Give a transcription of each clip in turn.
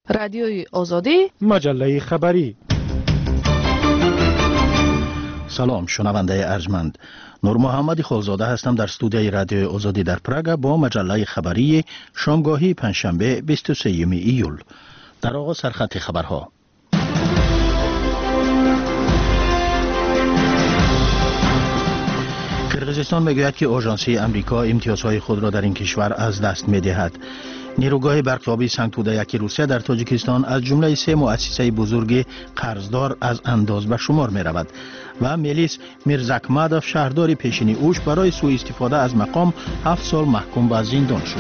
رادیوی آزادی، مجله خبری. سلام شنونده ارجمند، نور محمد خالزاده هستم در استودیوی رادیوی آزادی در پراگ با مجله خبری شامگاهی پنجشنبه 23 ایول. در آغاز سرخط خبرها. قرقیزستان میگوید که آژانسی امریکا امتیازهای خود را در این کشور از دست می‌دهد. نیروگاه برقیابی سنگتوده یکی روسیه در تاجیکستان از جمله 3 مؤسسه بزرگ قرضدار از انداز به شمار می رود و میلیس میرزاکمادوف شهردار پیشینی اوش برای سوء استفاده از مقام 7 سال محکوم به زندان شد.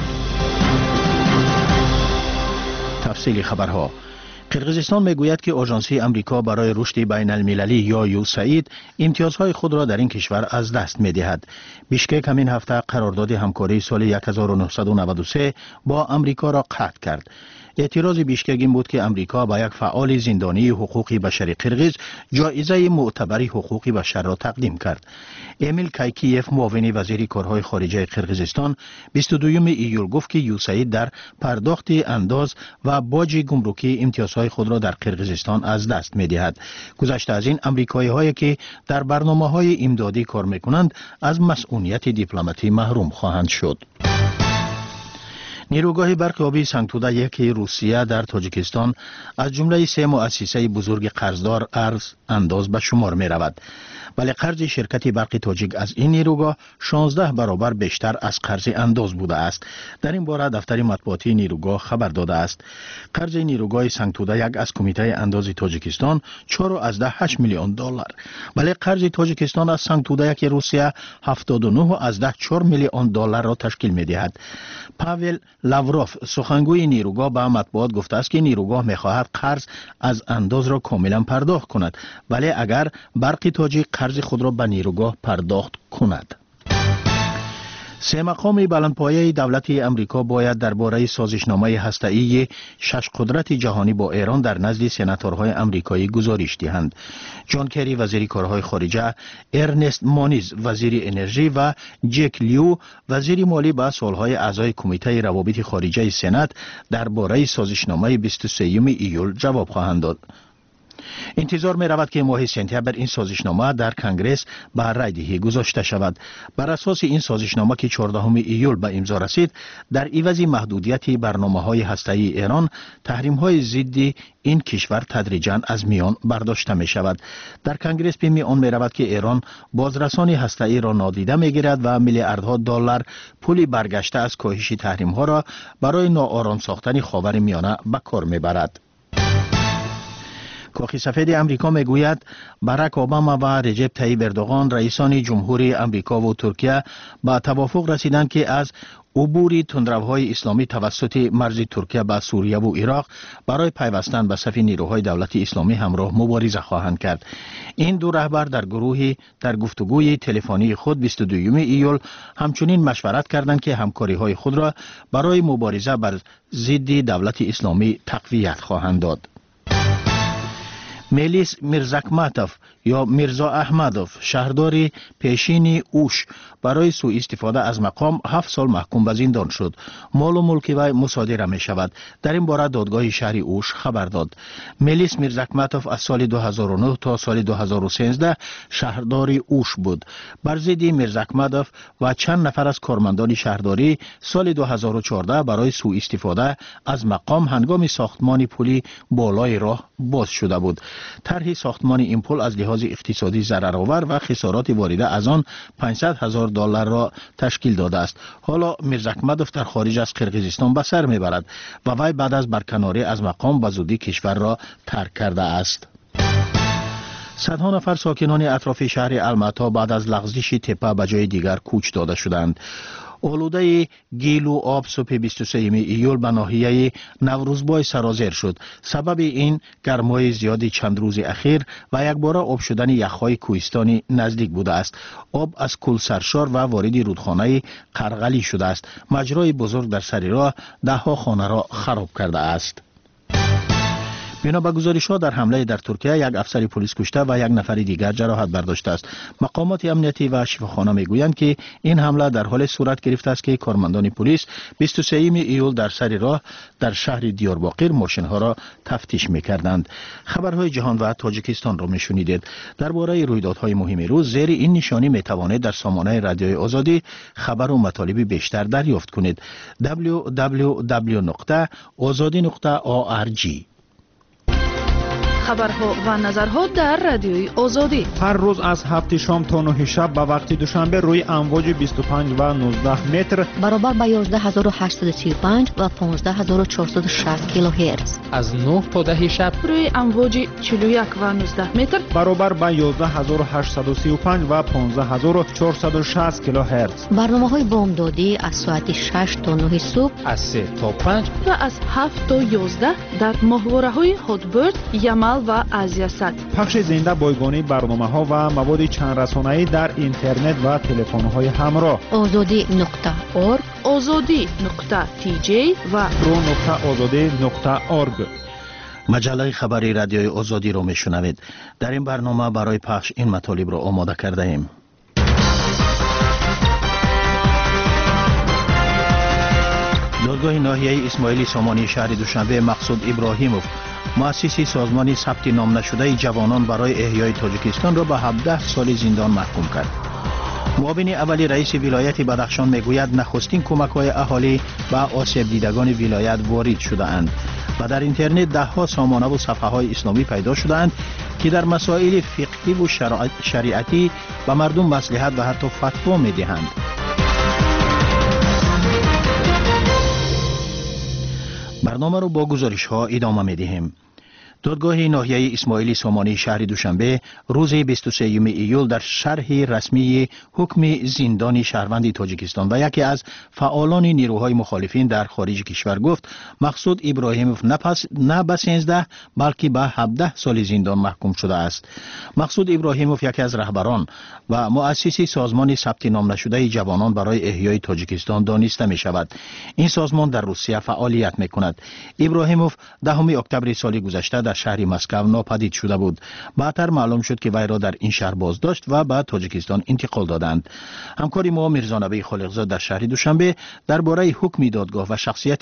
تفصیل خبرها. قرقیزستان میگوید که آژانسی امریکا برای رشد بین المللی یا یوساید امتیازهای خود را در این کشور از دست می‌دهد. بیشکک همین هفته قرارداد همکاری سال 1993 با امریکا را قطع کرد. اعتراض بیشکک این بود که امریکا با یک فعال زندانی حقوق بشری قرقیز جایزه معتبری حقوق بشر را تقدیم کرد. امیل کایکیف معاون وزیر کارهای خارجه قرقیزستان 22 ایول گفت که یوساید در پرداخت انداز و باج گمرکی امتیازهای خود را در قرقیزستان از دست می‌دهد. گذشته از این امریکایی‌هایی که در برنامه‌های امدادی کار می‌کنند از مسئولیت دیپلماتی محروم خواهند شد. نیروگاه برقیابی سنگتوده یکی روسیه در تاجیکستان از جمله 3 مؤسسه بزرگ قرضدار انداز به شمار می رود. ولی قرض شرکت برق تاجیک از این نیروگاه 16 برابر بیشتر از قرض انداز بوده است. در این باره دفتر مطبوعاتی نیروگاه خبر داده است. قرض نیروگاه سنگتوده یک از کمیته انداز تاجیکستان 4.8 میلیون دلار. ولی قرض تاجیکستان از سنگتوده یک روسیه 79.4 میلیون دلار را تشکیل می دهد. پاول لاوروف سخنگوی نیروگاه به مطبوعات گفته است که نیروگاه می خواهد قرض از انداز را کاملا پرداخت کند، ولی اگر برق تاجیک قرض خود را به نیروگاه پرداخت کند. 3 مقام بلندپایه دولت امریکا باید درباره سازشنامه هسته‌ای 6 قدرت جهانی با ایران در نزد سناتورهای امریکایی گزارش دهند. جان کری وزیر کارهای خارجه، ارنست مونیز وزیر انرژی و جک لیو وزیر مالی به سوالهای اعضای کمیته روابط خارجه سنا درباره سازشنامه 23 ایول جواب خواهند داد. انتظار می رود که ماه سپتامبر این سازشنامه در کنگره به رای دهی گذاشته شود. بر اساس این سازشنامه که 14 ایول به امضا رسید، در عوض محدودیت برنامه‌های هسته‌ای ایران، تحریم‌های ضد این کشور تدریجاً از میان برداشته می شود. در کنگره به میان می رود که ایران بازرسانی هسته‌ای را نادیده می گیرد و میلیاردها دلار پول برگشته از کاهش تحریم‌ها را برای ناآرام ساختن خاورمیانه به کار می برد. کاخ سفید امریکا میگوید باراک اوباما و رجب طیب اردوغان رئیسان جمهوری امریکا و ترکیه به توافق رسیدند که از عبور تندروهای اسلامی توسط مرز ترکیه به سوریه و عراق برای پیوستن به صف نیروهای دولت اسلامی همراه مبارزه خواهند کرد. این دو رهبر در گفتگوی تلفنی خود 22 ایول همچنین مشورت کردند که همکاری‌های خود را برای مبارزه بر ضد دولت اسلامی تقویت خواهند داد. میلیس میرزاکمادوف یا میرزا احمدوف شهردار پیشین اوش برای سوء استفاده از مقام 7 سال محکوم به زندان شد. مال و ملک وی مصادره می شود. در این باره دادگاه شهر اوش خبر داد. میلیس میرزاکمادوف از سال 2009 تا سال 2013 شهردار اوش بود. بر ضد میرزاکمادوف و چند نفر از کارمندان شهرداری سال 2014 برای سوء استفاده از مقام هنگام ساختمان پلی بالای راه باز شده بود. طرح ساختمان این پل از لحاظ اقتصادی ضررآور و خسارات وارده از آن 500,000 دلار را تشکیل داده است. حالا میرزاکمادوف در خارج از قرقیزستان به سر میبرد و وی بعد از برکناری از مقام به زودی کشور را ترک کرده است. صدها نفر ساکنان اطراف شهر الماتا بعد از لغزش تپه به جای دیگر کوچ داده شدند. آلوده گیل و آب صبح 23 ایول به ناحیه نوروزبای سرازیر شد. سبب این گرمای زیادی چند روز اخیر و یک باره آب شدن یخهای کوهستانی نزدیک بوده است. آب از کل سرشار و وارد رودخانه قرغلی شده است. مجرای بزرگ در سر راه 10 خانه را خراب کرده است. بنا به گزارش‌ها در حمله در ترکیه یک افسر پلیس کشته و یک نفر دیگر جراحت برداشته است. مقامات امنیتی و شفاخانه میگویند که این حمله در حال صورت گرفته است که کارمندان پلیس 23 ایول در سر راه در شهر دیارباقر ماشین‌ها را تفتیش می‌کردند. خبرهای جهان و تاجیکستان را می‌شنیدید. درباره رویدادهای مهم روز زیر این نشانی می‌توانید در سامانه رادیوی آزادی خبر و مطالب بیشتر دریافت کنید. www.azadi.org. خبرها و نظرها در رادیوی آزادی هر روز از 7 شام تا 9 شب به وقت دوشنبه روی امواج 25 و 19 متر برابر با 11835 و 15460 کیلوهرتز، از 9 تا 10 شب روی امواج 41 و 19 متر برابر با 11835 و 15460 کیلوهرتز. برنامه‌های بامدادی از ساعت 6 تا 9 صبح، از 3 تا 5 و از 7 تا 11 در ماهواره‌های هاتبرد، یمل و آزیاسات. پخش زنده بایگانی برنامه‌ها و مواد چند رسانه‌ای در اینترنت و تلفن‌های همراه. azadi.org، azadi.tj و pro.azadi.org. مجله خبری رادیوی آزادی را میشنوید. در این برنامه برای پخش این مطالب را آماده کرده ایم. دادگاه ناحیه اسماعیلی سامانی شهر دوشنبه مقصود ابراهیموف، مؤسس سازمان ثبت نام نشده جوانان برای احیای تاجیکستان را به 17 سال زندان محکوم کرد. معاون اول رئیس ولایت بدخشان میگوید نخستین کمک‌های اهالی به آسیب دیدگان ولایت وارد شده اند و در اینترنت ده‌ها سامانه و صفحه‌های اسلامی پیدا شده اند که در مسائل فقهی و شریعتی به مردم مصلحت و حتی فتوا می‌دهند. برنامه رو با گزارش‌ها ادامه می‌دهیم. دادگاه ناحیه اسماعیلی سامانی شهر دوشنبه روز 23 ایول در شرح رسمی حکم زندان شهروند تاجیکستان و یکی از فعالان نیروهای مخالفین در خارج کشور گفت مقصود ابراهیموف نه به 13 بلکه به 17 سال زندان محکوم شده است. مقصود ابراهیموف یکی از رهبران و مؤسس سازمان ثبت نام نشده جوانان برای احیای تاجیکستان دانسته می شود. این سازمان در روسیه فعالیت می کند. ابراهیموف 10 اکتبر سال گذشته در شهر مسکو ناپدید شده بود. بعدتر معلوم شد که وی را در این شهر بازداشت و به تاجیکستان انتقال دادند. همکار ما میرزا نبی خالقزاد در شهر دوشنبه درباره حکم دادگاه و شخصیت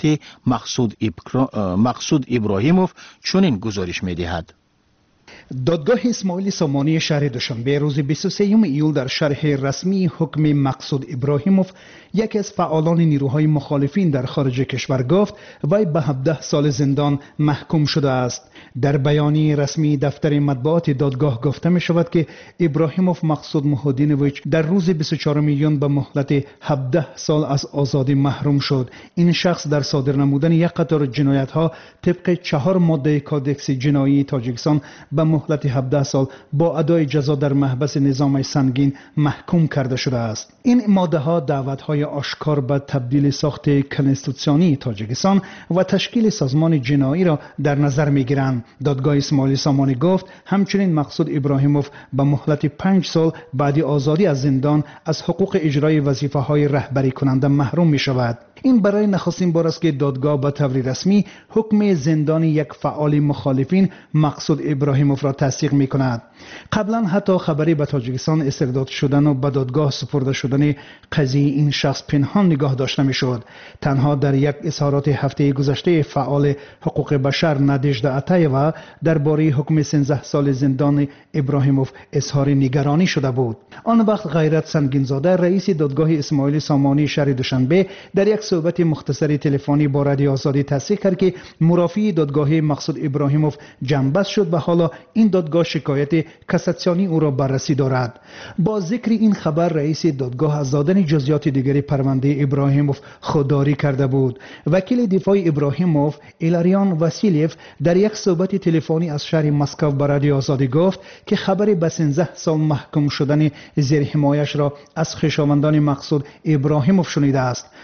مقصود ابراهیموف چنین گزارش می‌دهد. دادگاه اسماعیلی سامانی شهر دوشنبه روز 23 ایول در شرح رسمی حکم مقصود ابراهیموف، یکی از فعالان نیروهای مخالفین در خارج کشور گفت وی به 17 سال زندان محکوم شده است. در بیانیه رسمی دفتر مطبوعات دادگاه گفته می شود که ابراهیموف مقصود محمدینویچ در روز 24 میلیون به مهلت 17 سال از آزادی محروم شد. این شخص در صادر نمودن یک قطار جنایت ها طبق 4 ماده کادکس جنایی تاجیکستان به مهلت 17 سال با ادای جزا در محبس نظام سنگین محکوم کرده شده است. این ماده ها دعوت های آشکار به تبدیل ساخت کنستیتوسیونی تاجیکستان و تشکیل سازمان جنایی را در نظر می گیرند. دادگاه اسماعیلی سامانی گفت همچنین مقصود ابراهیموف به مهلت 5 سال بعد آزادی از زندان از حقوق اجرای وظیفه های رهبری کننده محروم می شود. این برای نخستین بار است که دادگاه به طور رسمی حکم زندان یک فعال مخالفین مقصود ابراهیموف را تصدیق می کند. قبلا حتی خبری به تاجیکستان استرداد شدن و به دادگاه سپرده شدن قضیه این شخص پنهان نگاه داشته می شد. تنها در یک اظهارات هفته گذشته فعال حقوق بشر نادژدا عطایeva درباره حکم 13 سال زندان ابراهیموف اظهار نگرانی شده بود. آن وقت غیرت سنگینزاده رئیس دادگاه اسماعیلی سامانی شهر دوشنبه در یک صحبت مختصری تلفنی با رادیو آزادی تصدیق کرد که مرافعی دادگاه مقصود ابراهیموف جنبست شد و حالا این دادگاه شکایت کاساسیونی او را بررسی دارد. با ذکر این خبر رئیس دادگاه از دادن جزئیات دیگری پرونده ابراهیموف خودداری کرده بود. وکیل دفاع ابراهیموف ایلاریان واسیلیف در یک صحبت تلفنی از شهر مسکو به رادیو آزادی گفت که خبر به 13 سال محکوم شدن زیر حمایش را از خویشاوندان مقصود ابراهیموف شنیده است. او گفت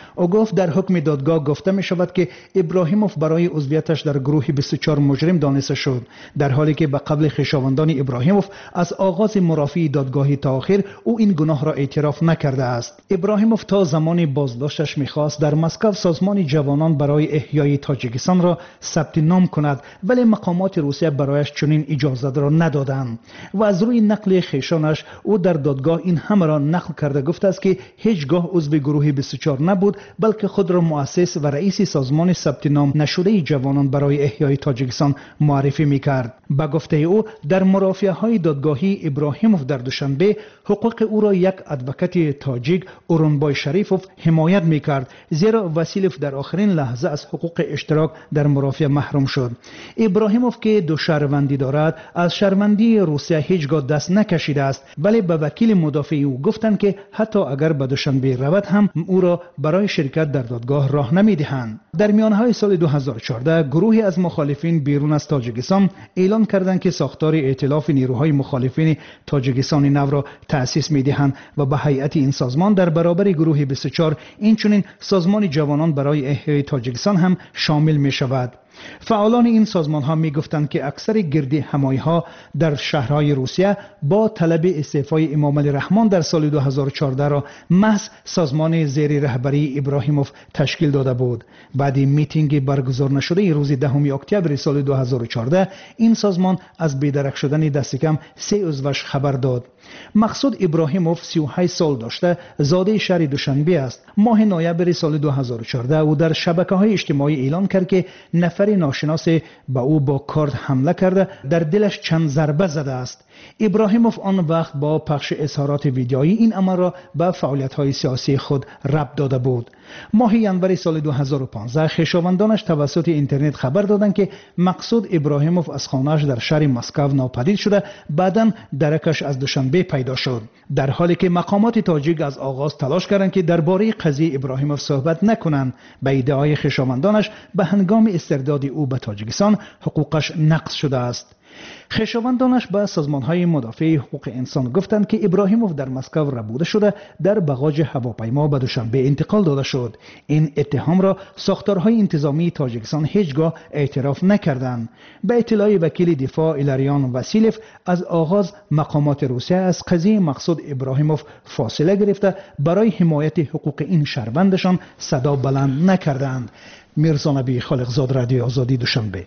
ابراهیموف در حکم دادگاه گفته می شود که ابراهیموف برای عضویتش در گروه 24 مجرم دانسته شد، در حالی که به قبل خویشاوندان ابراهیموف از آغاز مرافعه دادگاهی تا آخر او این گناه را اعتراف نکرده است. ابراهیموف تا زمان بازداشتش می‌خواست در مسکو سازمان جوانان برای احیای تاجیکستان را ثبت نام کند، ولی مقامات روسیه برایش چنین اجازه را ندادند و از روی نقل خویشانش او در دادگاه این همه را نقل کرده گفته است که هیچگاه عضو گروه 24 نبود، بلکه خود را مؤسس و رئیس سازمان ثبت نام نشده جوانان برای احیای تاجیکستان معرفی می‌کرد. به گفته او در مرافعه‌های دادگاهی ابراهیموف در دوشنبه حقوق او را یک ادوکات تاجیک اورونبای شریفوف حمایت می‌کرد، زیرا واسیلوف در آخرین لحظه از حقوق اشتراک در مرافعه محروم شد. ابراهیموف که دو شهروندی دارد از شهروندی روسیه هیچگاه دست نکشیده است، ولی به وکیل مدافع او گفتند که حتی اگر به دوشنبه رود هم او را برای شرکت در دادگاه راه نمی‌دهند. در میانهای سال 2014 گروهی از مخالفین بیرون از تاجیکستان اعلان کردند که ساختار ائتلاف نیروهای مخالفین تاجیکستان نو را تأسیس می‌دهند و به هیئت این سازمان در برابر گروه 24 اینچنین سازمان جوانان برای احیای تاجیکستان هم شامل می‌شود. فعالان این سازمان ها می گفتند که اکثر گردی همایی ها در شهرهای روسیه با طلب استعفای امام علی رحمان در سال 2014 را محض سازمان زیر رهبری ابراهیموف تشکیل داده بود. بعد میتینگ برگزار نشده روز 10 اکتبر سال 2014 این سازمان از بیدرک شدن دست کم 3 عضوش خبر داد. مقصود ابراهیموف 38 سال داشته، زاده شهر دوشنبه است. ماه نوامبر سال 2014 او در شبکه‌های اجتماعی اعلان کرد که نفر ناشناس به او با کارد حمله کرده، در دلش چند ضربه زده است. ابراهیموف آن وقت با پخش اظهارات ویدیویی این امر را به فعالیت‌های سیاسی خود ربط داده بود. ماه ژانویه سال 2015 خویشاوندانش توسط اینترنت خبر دادند که مقصود ابراهیموف از خانه‌اش در شهر مسکو ناپدید شده، بعداً درکش از دوشنبه پیدا شد. در حالی که مقامات تاجیک از آغاز تلاش کردند که درباره قضیه ابراهیموف صحبت نکنند، به ادعای خویشاوندانش به هنگام استرداد او به تاجیکستان حقوقش نقض شده است. خویشاوندانش به سازمان‌های مدافع حقوق انسان گفتند که ابراهیموف در مسکو ربوده شده، در بغاج هواپیما به دوشنبه انتقال داده شد. این اتهام را ساختارهای انتظامی تاجیکستان هیچگاه اعتراف نکردند. به اطلاع وکیل دفاع ایلاریان واسیلوف از آغاز مقامات روسیه از قضیه مقصود ابراهیموف فاصله گرفته برای حمایت حقوق این شهروندشان صدا بلند نکردند. میرزا نبی خالقزاد، رادیو آزادی، دوشنبه.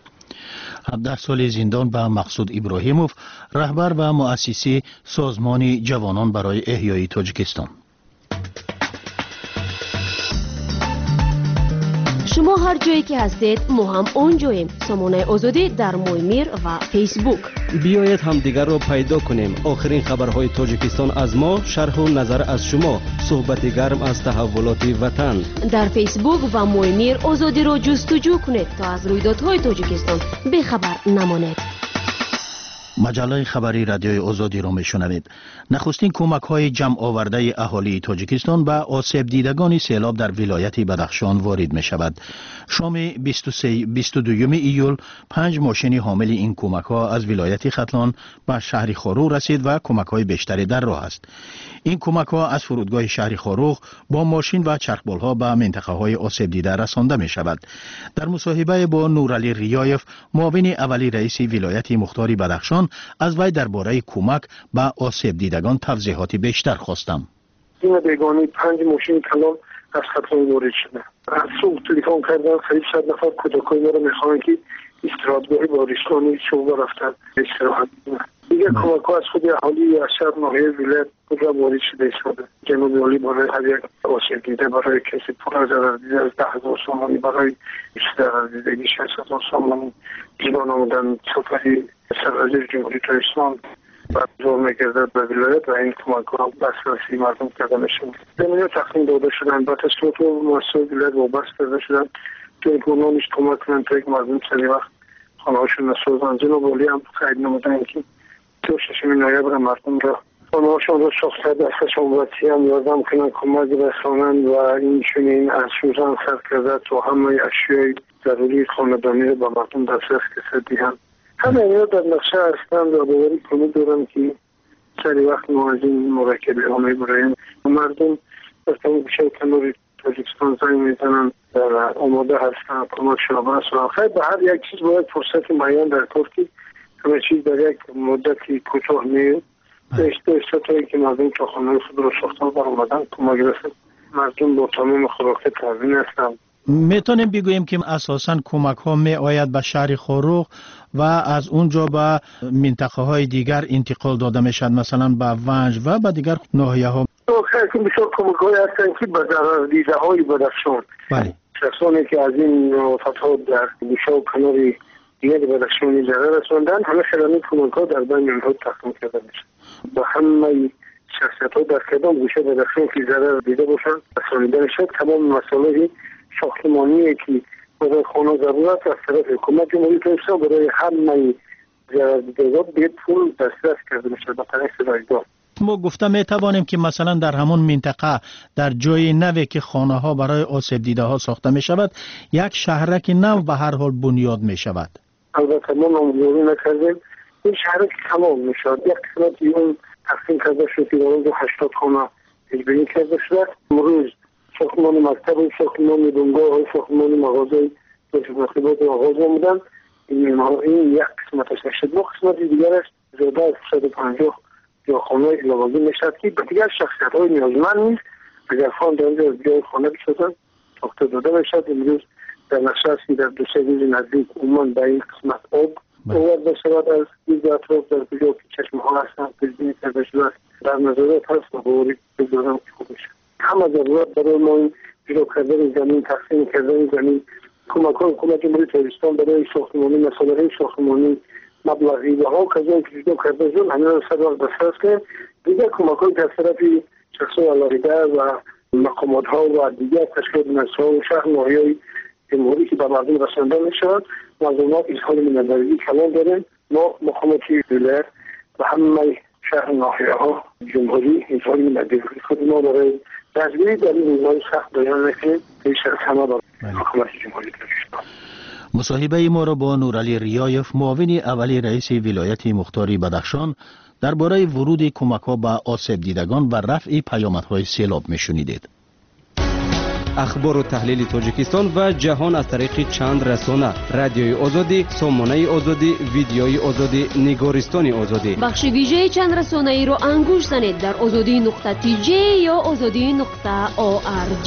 17 سال زندان به مقصود ابراهیموف، رهبر و مؤسسی سازمان جوانان برای احیای تاجیکستان. شما هر جایی که هستید ما هم اونجاییم. سامانه آزادی در مویمیر و فیسبوک. بیایید هم دیگر را پیدا کنیم. آخرین خبرهای تاجیکستان از ما، شرح و نظر از شما، صحبت گرم از تحولات وطن. در فیسبوک و مویمیر آزادی را جستجو کنید تا از رویدادهای تاجیکستان بخبر نمانید. مجله خبری رادیوی آزادی را میشنوید. نخستین کمک های جمع آورده اهالی تاجیکستان به آسیب دیدگان سیلاب در ولایت بدخشان وارد می شود. شام 22 ایول 5 ماشین حامل این کمک ها از ولایت ختلان به شهر خاروغ رسید و کمک های بیشتری در راه است. این کمک ها از فرودگاه شهر خاروغ با ماشین و چرخبال ها به منطقه های آسیب دیده رسانده می شود. در مصاحبه با نورعلی ریایف، معاون اولی رئیس ولایت مختار بدخشان، از وی درباره کمک به آسیب دیدگان توضیحات بیشتر خواستم. این بیگانه 5 ماشین کلان از ختلان وارد شده. از صبح تلفن کردن، خیلی 100 نفر کودکای ما رو میخوان که استراحتگاه بارشگانی شعبه رفتن استراحت کنن. دیگه کمک ها از خود اهالی از شهر ناحیه ولایت کجا وارد شده شده. جنوب عالی برای هر یک آسیب دیده، برای کسی پول ضرر دیده از 10,000 سامانی، برای ضرر دیدگی 60,000 سامانی ایران آمدن سفری سرازیر جمهوری تاجیکستان برگزار می‌گردد به ولایت و این کمک ها دسترسی مردم کرده میشود. زمینه تقسیم داده شدن، به تصمیمات مؤسسات ولایت وابسته کرده شدن که امکاناتش کمک کنند تا یک مردم سری وقت خانه‌هاشون نسازند. جناب عالی هم قید نمودند که تا 6 نوامبر مردم را خانه‌هاشون را ساخته دستشان وسیع هم یاردم کنند، کمک رسانند و این چنین از سوزن سر کرده تا همه اشیای ضروری خانه‌دانی را به مردم دسترس دهند. همه اینا در نقشه هستند و باوری کنید دارم که سری وقت ما از این مرکبه ها میبراییم. مردم از تمام گوشه کنار تاجیکستان زنگ میزنن در آماده هستن کمک شما هستن. خیلی به هر یک چیز باید فرصت معین در کار که همه چیز در یک مدتی کوتاه میاد. استاتایی که مردم تا خانه خود رو ساختن بر اومدن کمک رسد. مردم با تمام خوراک تامین هستن. میتونیم بگوییم که اساساً کمک ها می آید به شهر خاروق و از اونجا به منطقه های دیگر انتقال داده میشد، مثلا به ونج و به دیگر ناحیه ها. خیلی بسیار کمک های هستن که به ضرر دیده های بدخشان. بله. شخصانی که از این فتحات در گوشه و کنار دیگر بدخشانی ضرر رساندن، همه خیلی کمک ها در بین اونها تقسیم کرده میشه. با همه شخصیت ها در کدام گوشه بدخشان که ضرر دیده باشن رسانیده میشد. تمام مسائل ساختمانی که برای خانه ضرورت از طرف حکومت جمهوری تاجیکستان برای همه ضرر دیدگان به پول دسترس کرده میشه به طریق رایگان. ما گفته می توانیم که مثلا در همون منطقه در جای نوی که خانه ها برای آسیب دیده ها ساخته می شود یک شهرک نو به هر حال بنیاد می شود. البته ما نامگذاری نکردیم. این شهرک تمام می شود. یک قسمت اون تقسیم کرده شد که در 80 خانه تجبیری کرده شد. امروز ساختمان مکتب و ساختمان بنگاه و ساختمان مغازه مخابرات آغاز نمودن. این یک قسمتش نشد. دو قسمت دیگرش زیاده از 150 یا خانه لوازم نشد که به دیگر شخصیت های نیازمند نیست. اگر خان در اینجا جای خانه بسازن ساخته داده بشد. امروز در نشستی در دو سه روز نزدیک عموما به این قسمت آب آورد بشود از این اطراف در کجا که چشمه ها هستن پیشبینی کرده شده در نظارت هست و باوری بگذارم که خوب میشه. همه ضرورت برای ما این جلو کردن زمین، تقسیم کردن زمین، کمک های حکومت جمهوری تاجیکستان برای ساختمانی، مسائل های ساختمانی، مبلغی و ها کجایی که جلو کرده شد همه را سر وقت دسترس کرد. دیگر کمک های از طرف شخصای علاقیده و مقامات ها و دیگر تشکیلات نسل‌ها و شهر ناحیه‌های جمهوری که به مردم رسانده میشود مردمات اظهار میانبرگی کلان داریم. ما مقاماتی ولایت و همه شهر ناحیه ها جمهوری اظهار میانبرگی خود ما برای تجربه در این روزهای سخت بیان میکنیم پیش از همه با مقامات جمهوری تاجیکستان. مصاحبه ما را با نورعلی ریایف معاون اولی رئیس ولایت مختاری بدخشان درباره ورود کمک‌ها به آسیب دیدگان و رفع پیامدهای سیلاب میشنیدید. اخبار و تحلیل تاجیکستان و جهان از طریق چند رسانه: رادیوی آزادی، سامانه آزادی، ویدیوی آزادی، نگارستان آزادی. بخش ویژه چند رسانه ای رو انگوش زنید در azadi.tj یا azadi.org.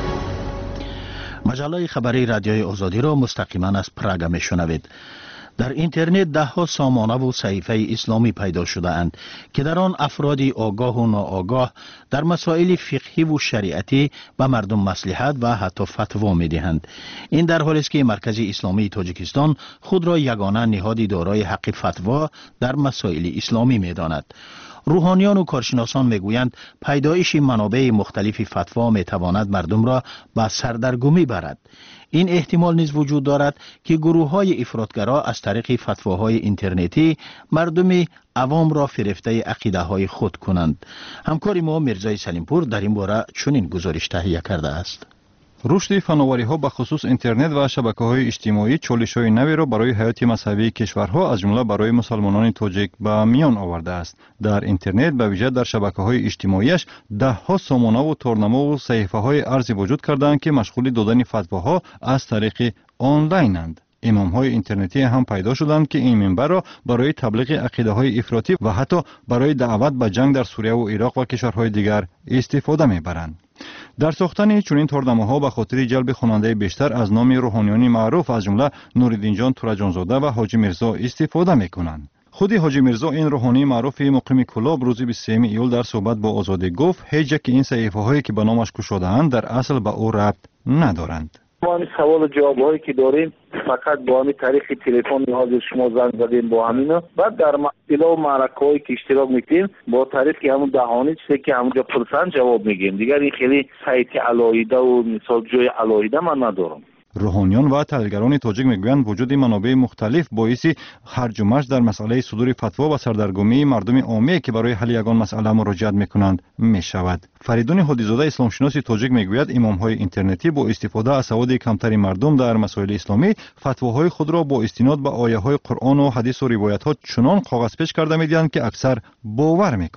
مجله خبری رادیوی آزادی را مستقیما از پراگ میشنوید. در اینترنت ده ها سامانه و صحیفه اسلامی پیدا شده اند که در آن افرادی آگاه و ناآگاه در مسائل فقهی و شریعتی به مردم مصلحت و حتی فتوا می دهند. این در حالی است که مرکز اسلامی تاجیکستان خود را یگانه نهادی دارای حق فتوا در مسائل اسلامی می داند. روحانیان و کارشناسان میگویند پیدایش منابع مختلف فتوا میتواند مردم را به سردرگمی برد. این احتمال نیز وجود دارد که گروه‌های افراطگرا از طریق فتواهای اینترنتی مردم عوام را فریفته عقیده‌های خود کنند. همکار ما مرزای سلیمپور در این باره چنین گزارش تهیه کرده است. رشد فناوری‌ها به خصوص اینترنت و شبکه‌های اجتماعی چالش‌های نوی را برای حیات مذهبی کشورها از جمله برای مسلمانان تاجیک به میان آورده است. در اینترنت به ویژه در شبکه‌های اجتماعیش ده‌ها سامانه و تورنما و صحیفه‌های ارزی وجود کرده‌اند که مشغول دادن فتواها از طریق آنلاین‌اند. امام‌های اینترنتی هم پیدا شدند که این منبع را برای تبلیغ عقیده‌های افراطی و حتی برای دعوت به جنگ در سوریه و عراق و کشورهای دیگر استفاده می‌برند. در ساختن چنین تورنمه‌ها به خاطر جلب خواننده بیشتر از نام روحانیان معروف از جمله نوردین جان تورجانزاده و حاجی میرزا استفاده می‌کنند. خود حاجی میرزا این روحانی معروف مقیم کلاب روز 23 ایول در صحبت با آزادی گفت هیچ یک این صحیفه‌هایی که به نامش گشوده‌اند در اصل به او ربط ندارند. ما این سوال و جواب‌هایی که داریم فقط با همین طریق تلفن حاضر شما زنگ زدیم با همینا، بعد در اطلاع و معرکه‌هایی که اشتراک می‌کنیم با طریق همون دهانی چیزی که همونجا پرسن جواب میگیم. دیگر این خیلی سایت علایده و مثال جای علایده من ندارم. روحانیان و تحلیلگران تاجیک میگویند وجود منابع مختلف باعث هرج و مرج در مسئله صدور فتوا و سردرگمی مردم عامی که برای حل یگان مسئله مراجعت میکنند میشود. فریدون هادیزاده اسلامشناس تاجیک میگوید امامهای اینترنتی با استفاده از سواد کمتری مردم در مسائل اسلامی فتواهای خود را با استناد به آیه های قرآن و حدیث و روایت ها چنان کاغذ پیش کرده میدهند که اکثر باور میکنند.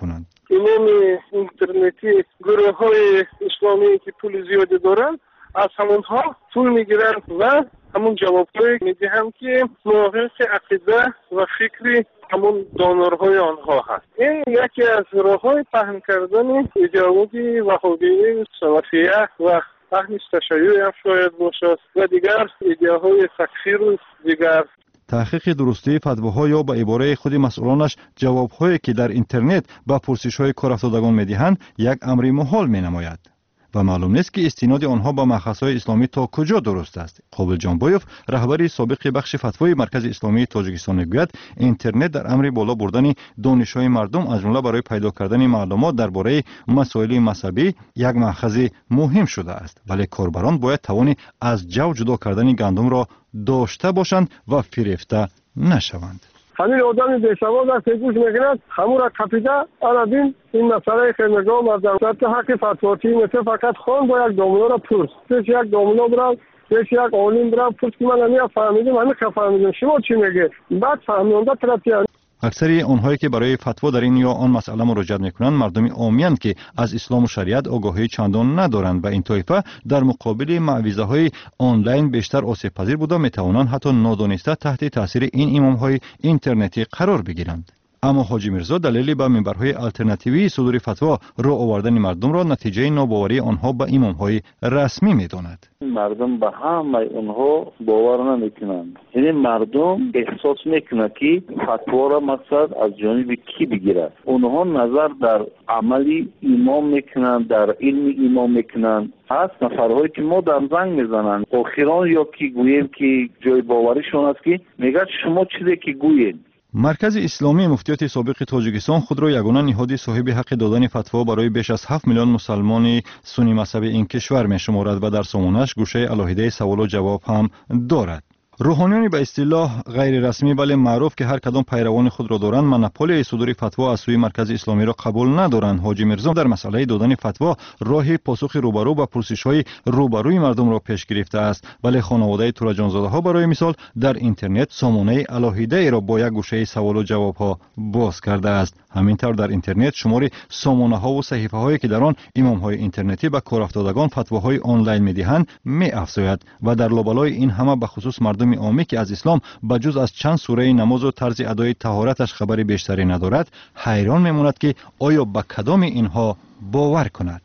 امام اینترنتی گروه های اسلامی که پول زیادی دارن از همونها پول میگیرن و همون جوابهایی میدهم که موافق عقیده و فکری همون دانرهای آنها هست. این یکی از راه‌های پهن کردن ایدئولوژی وهابی سلفیه و اهل تشیع هم شاید باشد و دیگر ایده‌های تکفیر و دیگر. تحقیق درستی فتواها یا به عباره خود مسئولانش جوابهایی که در اینترنت به پرسش‌های کارافتادگان می‌دهند یک امر محال می‌نماید و معلوم نیست که استناد آنها به مأخذهای اسلامی تا کجا درست است. قابل جانبایوف رهبر سابق بخش فتوای مرکز اسلامی تاجیکستان میگوید اینترنت در امر بالا بردن دانش‌های مردم از جمله برای پیدا کردن معلومات درباره مسائل مذهبی یک مأخذ مهم شده است، ولی کاربران باید توان از جو جدا کردن گندم را داشته باشند و فریفته نشوند. همین آدم بی‌سواد است که گوش می‌کند همون را کپیده آنابین این مسئله خیمگاه مردم در حق فتواتی مثل فقط خان با یک دامنو را پرس پیش یک دامنو برم پیش یک عالم برم پرس که من همین فهمیدم همین که فهمیدم شما چی میگه بعد فهمونده ترتیب. اکثر آنهایی که برای فتوا در این یا آن مسئله مراجعه میکنند مردمی عامی‌اند که از اسلام و شریعت آگاهی چندان ندارند و این طایفه در مقابل معویضه‌های آنلاین بیشتر آسیب پذیر بوده میتوانند حتی نادانسته تحت تاثیر این امام‌های اینترنتی قرار بگیرند. اما حاجی میرزا دلیلی به منبرهای الटरनेटिوی صدور فتوا را آوردن مردم را نتیجه ناباوری آنها به امام‌های رسمی می‌داند. مردم به همه اونها باور نمیکنند. یعنی مردم احساس میکنند که فتوا را مقصد از جانب کی بگیرد. اونها نظر در عملی امام میکنند، در علم امام میکنند. هست نفرهایی که ما در زنگ میزنند آخران یا که گوییم که جای باوریشون است که میگه شما چیزی که گویید. مرکز اسلامی مفتیات سابق تاجیکستان خود را یگانه نهاد صاحب حق دادن فتوا برای بیش از 7 میلیون مسلمان سنی مذهبی این کشور می‌شمارد و در سامانش گوشه علاهیده سوال و جواب هم دارد. روحانیانی به اصطلاح غیر رسمی ولی معروف که هر کدام پیروان خود را دارند منپولی صدور فتوا از سوی مرکز اسلامی را قبول ندارند. حاجی میرزا در مسئله دادن فتوا راه پاسخ روبرو و پرسش‌های روبروی مردم را پیش گرفته است، ولی خانواده تورجانزاده‌ها برای مثال در اینترنت سامانه علاهیده را با یک گوشه سوال و جواب ها باز کرده است. همینطور در اینترنت شمار سامانه‌ها و صحیفه‌هایی که در آن امام‌های اینترنتی به کارافتادگان فتواهای آنلاین می‌دهند می‌افزاید و در لابلای این همه به خصوص مردم عامی که از اسلام بجز از چند سوره نماز و طرز ادای طهارتش خبری بیشتری ندارد حیران میماند که آیا به کدام اینها باور کند.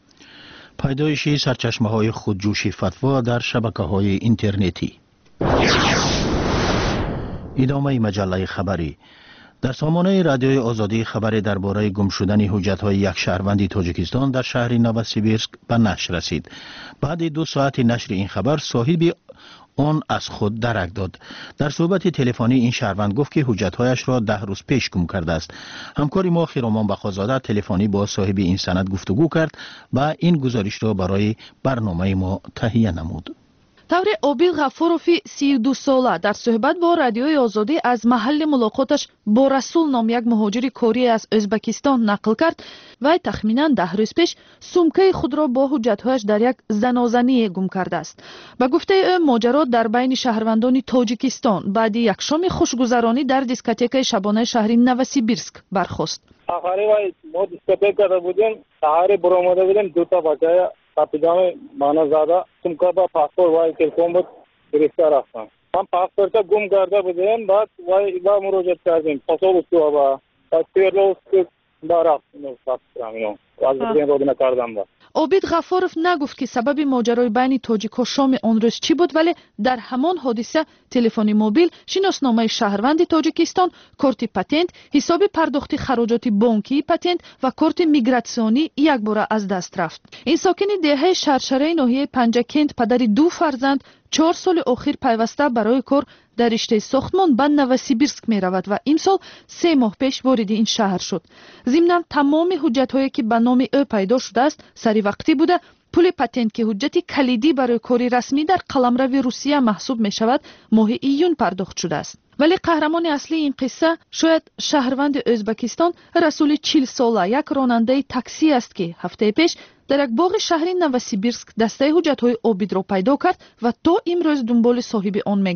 پیدایش سرچشمه‌های خودجوش فتوا در شبکه‌های اینترنتی. ادامه مجله خبری. در سامانه رادیوی آزادی خبری درباره گم شدن حجت‌های یک شهروند تاجیکستان در شهر نوسیبیرسک به نشر رسید. بعد 2 ساعت نشر این خبر صاحب آن از خود درک داد. در صحبت تلفنی این شهروند گفت که حجت‌هایش را 10 روز پیش گم کرده است. همکاری ما خیرامان بخازاده تلفنی با صاحب این سند گفتگو کرد و این گزارش را برای برنامه ما تهیه نمود. тавре обил ғафурови 32 сола дар суҳбат бо радиои озодӣ аз маҳалли мулоқоташ бо расул ном як муҳоҷири корӣ аз ӯзбекистон нақл кард. вай тахминан 10 рӯз пеш сумкаи худро бо ҳуҷҷатҳояш дар як занозание гум кардааст. ба гуфтаи ӯ моҷаро дар байни шаҳрвандони тоҷикистон баъди якшоми хушгузаронӣ дар дискотекаи шабонаи шаҳри новосибирск бархост. сафари вай мо дискотекада будем, саҳари буромада будем, дута бачаи капитани мана зада сумка ба паспорт вай телефон буд гирифта рафтам. ман паспорта гум карда будем, баъд вай ба муроҷиат кардем посолувку ба Свердловск ба рафтем аз бирин родина кардам ба. обид ғафуров нагуфт ки сабаби моҷарои байни тоҷикҳо шоми он рӯз чӣ буд, вале дар ҳамон ҳодиса телефони мобил, шиносномаи шаҳрванди тоҷикистон, корти патент, ҳисоби пардохти хароҷоти бонкии патент ва корти мигратсионӣ якбора аз даст рафт. ин сокини деҳаи шаршараи ноҳияи Панҷакент, падари 2 фарзанд, 4 соли охир пайваста барои кор дар риштаи сохтмон ба Новосибирск меравад ва имсол 3 моҳ пеш вориди ин шаҳр шуд. зимнан тамоми ҳуҷҷатҳое ки ба номи ӯ пайдо шудааст саривақтӣ буда, пули патент ки ҳуҷҷати калидӣ барои кори расмӣ дар қаламрави Русия маҳсуб мешавад моҳи июн пардохт шудааст. вале қаҳрамони аслии ин қисса шояд шаҳрванди ӯзбекистон расули 40 сола як ронандаи таксӣ аст ки ҳафтаи пеш дар як боғи шаҳри Новосибирск дастаи ҳуҷҷатҳои обидро пайдо кард ва то имрӯз дунболи соҳиби он мегашт.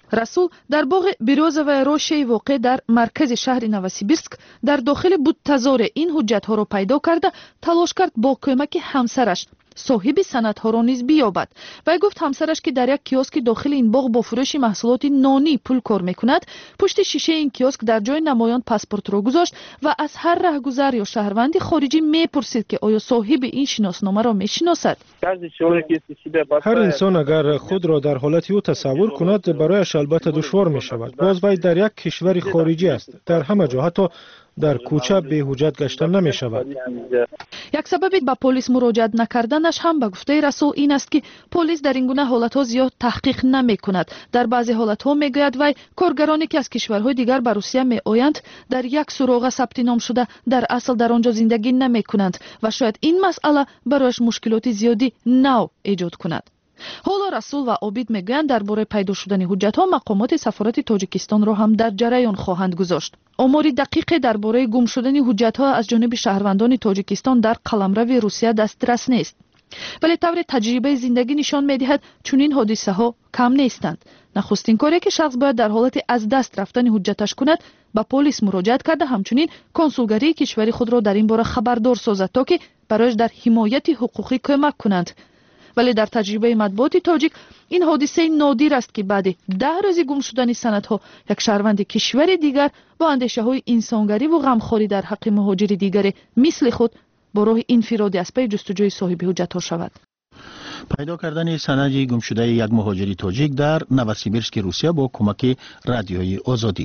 расул дар боғи бирёзовая рошияи воқеъ дар маркази шаҳри новосибирск дар дохили будтазоре ин ҳуҷҷатҳоро пайдо карда талош кард бо кӯмаки ҳамсараш соҳиби санадҳоро низ биёбад. Вай гуфт ҳамсараш ки дар як киоски дохили ин боғ бо фурӯши маҳсулоти нонӣ пул кор мекунад, пушти шишаи ин киоск дар ҷои намоён паспортро гузошт ва аз ҳар раҳгузар ё шаҳрванди хориҷӣ мепурсид ки оё соҳиби ин шиносномаро мешиносад. ҳар инсон агар худро дар ҳолати ӯ тасаввур кунад, барояш албатта душвор мешавад. боз вай дар як кишвари хориҷӣ аст. дар ҳама ҷо ҳатто дар кӯча беҳуҷҷат гашта намешавад. як сабаби ба полис муроҷиат накарданаш ҳам ба гуфтаи расул ин аст ки полис дар ин гуна ҳолатҳо зиёд таҳқиқ намекунад. дар баъзе ҳолатҳо мегӯяд вай коргароне ки аз кишварҳои дигар ба русия меоянд дар як суроға сабти ном шуда дар асл дар он ҷо зиндагӣ намекунанд ва шояд ин масъала барояш мушкилоти зиёди нав эҷод кунад. ҳоло расул ва обид мегӯянд дар бораи пайдо шудани ҳуҷҷатҳо мақомоти сафорати тоҷикистонро ҳам дар ҷараён хоҳанд гузошт. омори дақиқе дар бораи гум шудани ҳуҷҷатҳо аз ҷониби шаҳрвандони тоҷикистон дар қаламрави русия дастрас нест. вале тавре таҷрибаи зиндагӣ нишон медиҳад чунин ҳодисаҳо кам нестанд. нахустин коре ки шахс бояд дар ҳолати аз даст рафтани ҳуҷҷаташ кунад, ба полис муроҷиат карда ҳамчунин консулгарии кишвари худро дар ин бора хабардор созад, то ки барояш дар ҳимояти ҳуқуқӣ кӯмак кунанд. вале дар таҷрибаи матбуоти тоҷик ин ҳодисаи нодир аст ки баъди 10 рӯзи гум шудани санадҳо як шаҳрванди кишвари дигар бо андешаҳои инсонгариву ғамхорӣ дар ҳаққи муҳоҷири дигаре мисли худ бо роҳи инфироди аз паи ҷустуҷӯи соҳиби ҳуҷҷатҳо шавад. пайдо кардани санади гумшудаи як муҳоҷири тоҷик дар новосибирски русия бо кӯмаки радиои озодӣ.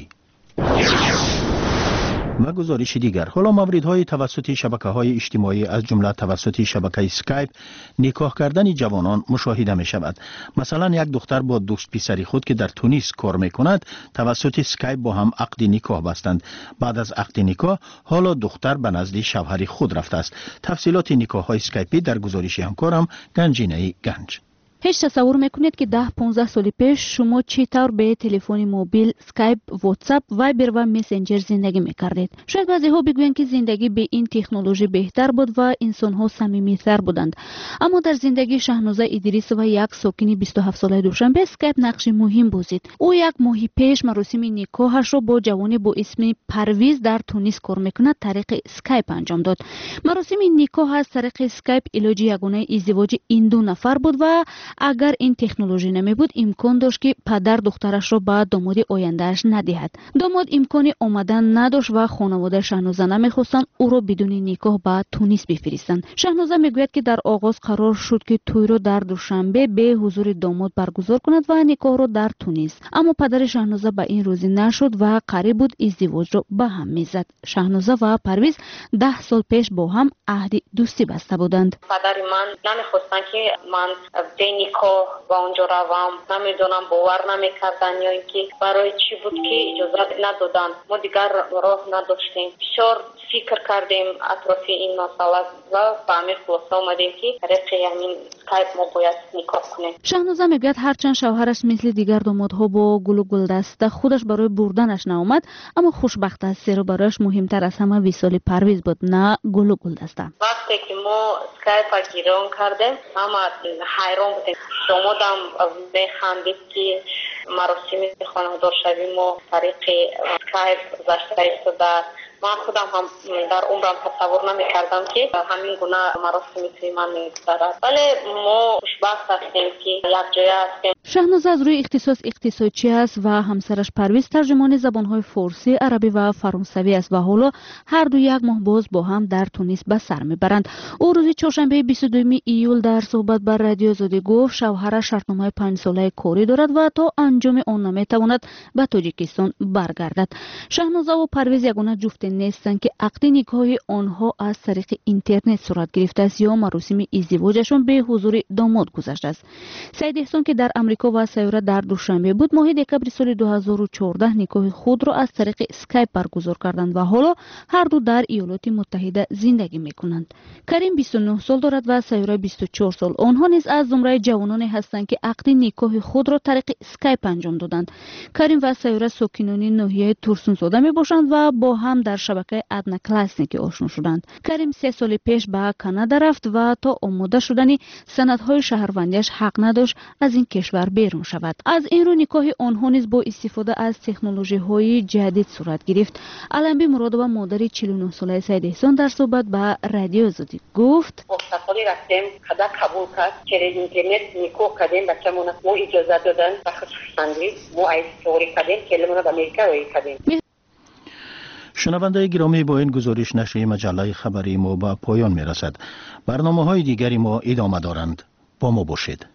و گزارش دیگر حالا موردهای توسط شبکه‌های اجتماعی از جمله توسط شبکه اسکایپ نکاح کردن جوانان مشاهده می شود. مثلا یک دختر با دوست پسری خود که در تونس کار می کند توسط اسکایپ با هم عقد نکاح بستند. بعد از عقد نکاح حالا دختر به نزد شوهر خود رفته است. تفصیلات نکاح های اسکایپی در گزارش همکارم گنجینه گنج. هیچ تصور میکنید که 10-15 سال پیش شما چطور به تلفن موبیل، اسکایپ، واتساپ، وایبر و مسنجر زندگی میکردید؟ شاید بعضی ها بگویند که زندگی به این تکنولوژی بهتر بود و انسان ها صمیمی‌تر بودند. اما در زندگی شهنازه ادریس و یک ساکن 27 ساله دوشنبه اسکایپ نقش مهم بازید. او یک ماه پیش مراسم نکاحش را با جوانی با اسم پرویز در تونس کار میکند طریق اسکایپ انجام داد. مراسم نکاح از طریق اسکایپ علاج یگانه ازدواج این دو نفر بود و اگر این تکنولوژی نمی بود امکان داشت که پدر دخترش را به داماد آیندهش ندهد. داماد امکان آمدن نداشت و خانواده شهنازه نمیخواستند او را بدون نکاح به تونس بفرستند. شهنازه میگوید که در آغاز قرار شد که توی را در دوشنبه به حضور داماد برگزار کند و نکاح را در تونس. اما پدر شهنازه به این روزی نشد و قریب بود ازدواج را به هم میزد. شهنازه و پرویز 10 سال پیش با هم عهد دوستی بسته بودند. پدر من نمیخواستند که من نکاح با اونجا روم، نمیدونم باور نمیکردن یا اینکه برای چی بود که اجازه ندادن. ما دیگر راه نداشتیم. بسیار فکر کردیم اطراف این مسئله و به همین خلاصه آمدیم که طریق همین اسکایپ ما باید نکاح کنیم. شهنازه میگوید هرچند شوهرش مثل دیگر دامادها با گل و گلدسته خودش برای بردنش نآمد، اما خوشبخت است زیرا برایش مهمتر از همه وصال پرویز بود، نه گل و گلدسته. وقتی که ما اسکایپ گیران کردیم همه حیران بودیم. دامادم میخندید که مراسم خانوادار شویم و طریق اسکایپ گذشته شده. من خودم هم در عمرم تصور نمی‌کردم که همین گونه مراسمی توی من می‌گذرد. ولی ما خوشبخت هستیم که یک جای هستیم. شهنازه از روی اختصاص اقتصادچی است و همسرش پرویز ترجمان زبان‌های فارسی، عربی و فرانسوی است و حالا هر دو یک ماه باز با هم در تونس به سر می‌برند. او روز چهارشنبه 22 ایول در صحبت با رادیو آزادی گفت شوهرش شرطنامه 5 ساله کاری دارد و تا انجام آن نمی‌تواند به تاجیکستان برگردد. شهنازه و پرویز یگانه جفت نیستند که عقد نکاح آنها از طریق اینترنت صورت گرفته است یا مراسم ازدواجشان به حضور داماد گذشته است. سید احسان که در امریکا و سیاره در دوشنبه بود ماه دکبر سال 2014 نکاح خود را از طریق اسکایپ برگزار کردند و حالا هر دو در ایالات متحده زندگی میکنند. کریم 29 سال دارد و سیاره 24 سال. آنها نیز از زمره جوانانی هستند که عقد نکاح خود را طریق اسکایپ انجام دادند. کریم و سیاره ساکنان ناحیه تورسونزاده میباشند و با هم در شبکه ادنا کلاسیک آشنا شدند. کریم 3 سال پیش به کانادا رفت و تا آماده شدن سندهای شهروندیش حق نداشت از این کشور کشور بیرون شود. از این رو نکاح آنها نیز با استفاده از تکنولوژی‌های جدید صورت گرفت. علنبی مرادова مادر 49 ساله سید احسان در صحبت با رادیو آزادی گفت: مستقلی رفتیم خدا قبول کرد که اینترنت نکاح کردیم بچه‌مون ما اجازه دادن و خصوصاً ما از فوری کردیم که لمون به امریکا روی کردیم. شنونده گرامی، با این گزارش نشریه مجله خبری ما به پایان میرسد. برنامه‌های دیگری ما ادامه دارند. با ما باشید.